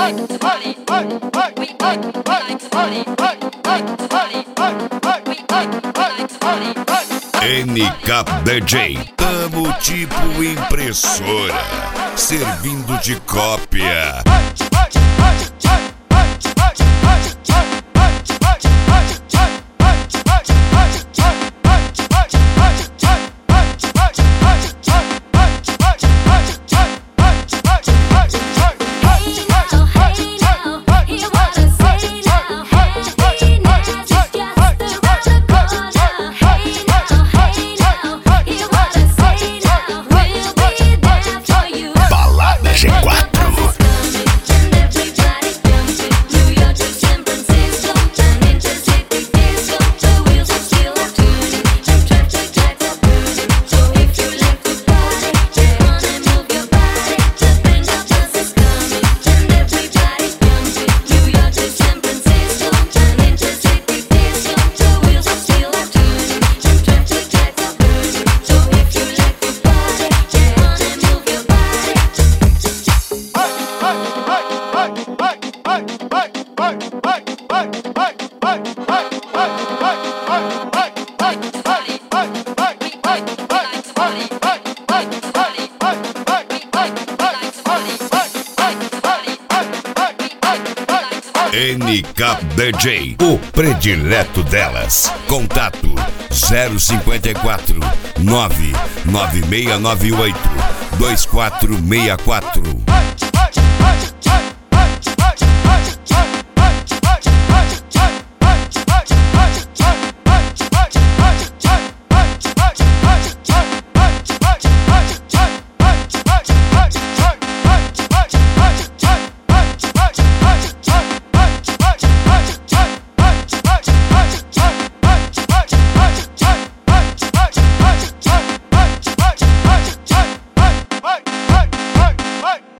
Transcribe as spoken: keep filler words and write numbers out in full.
N K D J, tamo tipo impressora, servindo de cópia. N K D J, o predileto delas. Contato zero cinquenta e quatro, nove nove seis nove oito, dois quatro seis quatro.